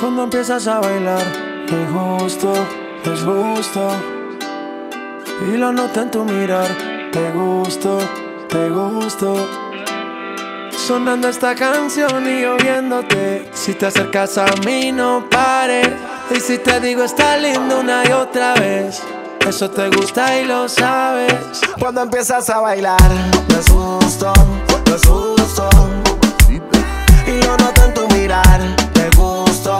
Cuando empiezas a bailar, es justo. Y lo noto en tu mirar, te gusto. Sonando esta canción y yo viéndote. Si te acercas a mí no pares. Y si te digo está lindo una y otra vez, eso te gusta y lo sabes. Cuando empiezas a bailar, es justo. Y lo noto en tu mirar, te gusto.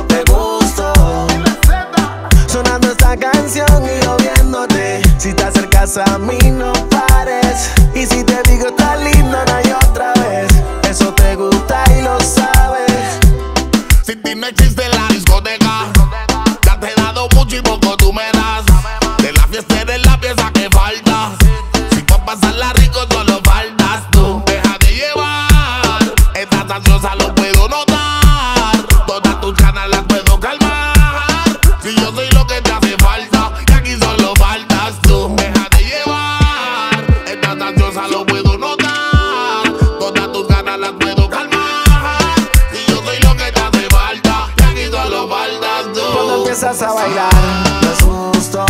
Sonando esta canción y yo viéndote. Si te acercas a mí no pares. Y si te digo está lindo una y otra vez, eso te gusta y lo sabes. Si ti no existe la discoteca, ya te he dado mucho y poco tú me das. De la fiesta eres la pieza que falta. Si pa' pasarla rico solo faltas tú. Deja de llevar, estás ansiosa lo puedo notar. Todas tus ganas las puedo calmar. Si yo soy lo que te hace falta, y aquí solo faltas tú. Deja de llevar, estás ansiosa lo puedo notar. Todas tus ganas las puedo calmar. Si yo soy lo que te hace falta, y aquí solo faltas tú. Cuando empiezas a bailar, es justo.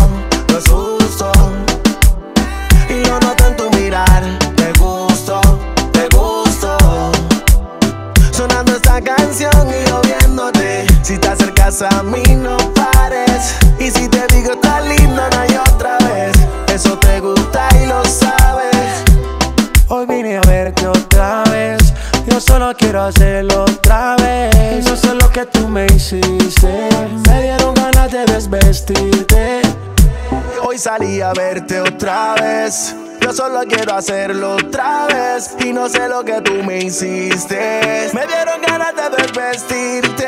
Y lo noto en tu mirar, te gusto. Sonando esta canción y yo viéndote. Si te acercas a mí no pares. Y si te digo está lindo una y otra vez, eso te gusta y lo sabes. Hoy vine a verte otra vez. Yo solo quiero hacerlo otra vez. No sé lo que tú me hiciste. Me dieron ganas de desvestirte. Hoy salí a verte otra vez. Yo solo quiero hacerlo otra vez. Y no sé lo que tú me hiciste. Me dieron ganas de desvestirte.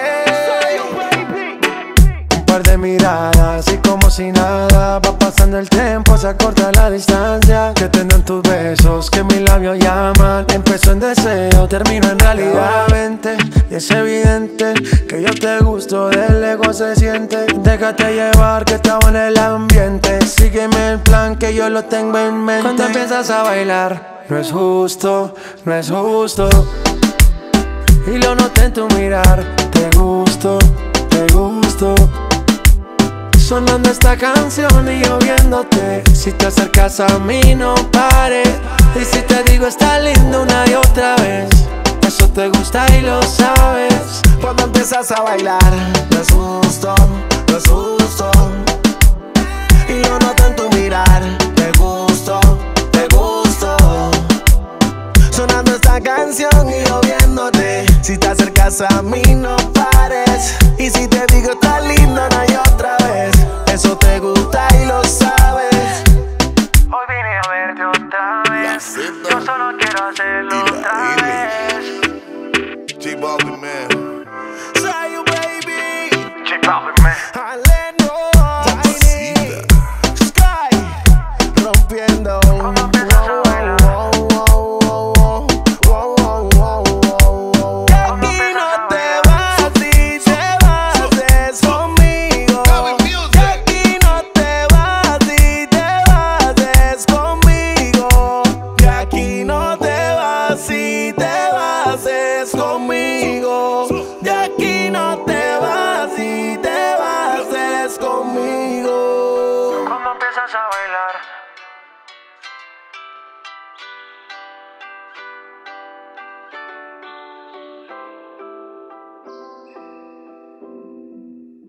Un par de miradas y como si nada. Va pasando el tiempo, se acorta la distancia. Que tendrán tus besos, que mis labios llaman. Empezó en deseo, termino en realidad. Vente, y es evidente que yo te gusto, del ego se siente. Déjate llevar que estaba en el ambiente. Sígueme el plan que yo lo tengo en mente. Cuando empiezas a bailar, no es justo. Y lo noté en tu mirar, te gusto. Sonando esta canción y yo viéndote. Si te acercas a mí no pares. Y si te digo está lindo una y otra vez, eso te gusta y lo sabes. Cuando empiezas a bailar, es justo. Y lo noto en tu mirar, te gusto. Sonando esta canción y yo viéndote. Si te acercas a mí no pares. Y si te digo está lindo una y otra vez, eso te gusta y lo sabes. Hoy vine a verte otra vez. Yo solo quiero hacerlo otra vez. J-Balvin, man. Say you baby. J-Balvin, man. Aleno, Tiny, Sky, rompiendo. Si te vas es conmigo, de aquí no te vas. Si te vas es conmigo. Cuando empiezas a bailar,